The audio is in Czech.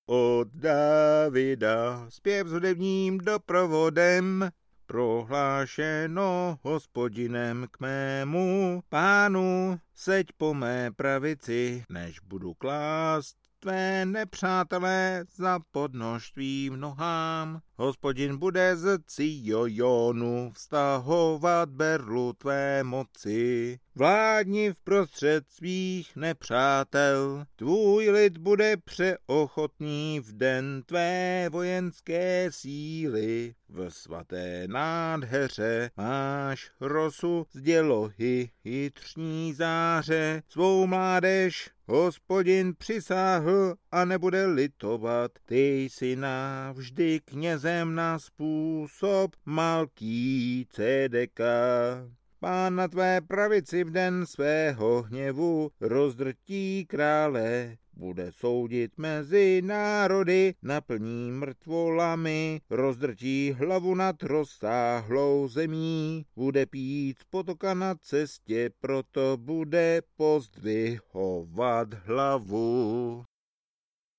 od Davida, zpěv s hudebním doprovodem, prohlášeno Hospodinem k mému pánu, seď po mé pravici, než budu klást tvé nepřátelé za podnož tvým nohám. Hospodin bude z Ciojonu vztahovat berlu tvé moci. Vládni vprostřed svých nepřátel, tvůj lid bude přeochotný v den tvé vojenské síly. V svaté nádheře máš rosu z dělohy, jitřní záře, svou mládež Hospodin přisáhl a nebude litovat, ty jsi navždy knězem na způsob Malký-Cedeka. Pán na tvé pravici v den svého hněvu rozdrtí krále, bude soudit mezi národy, naplní mrtvolami, rozdrtí hlavu nad rozsáhlou zemí, bude pít z potoka na cestě, proto bude pozdvihovat hlavu.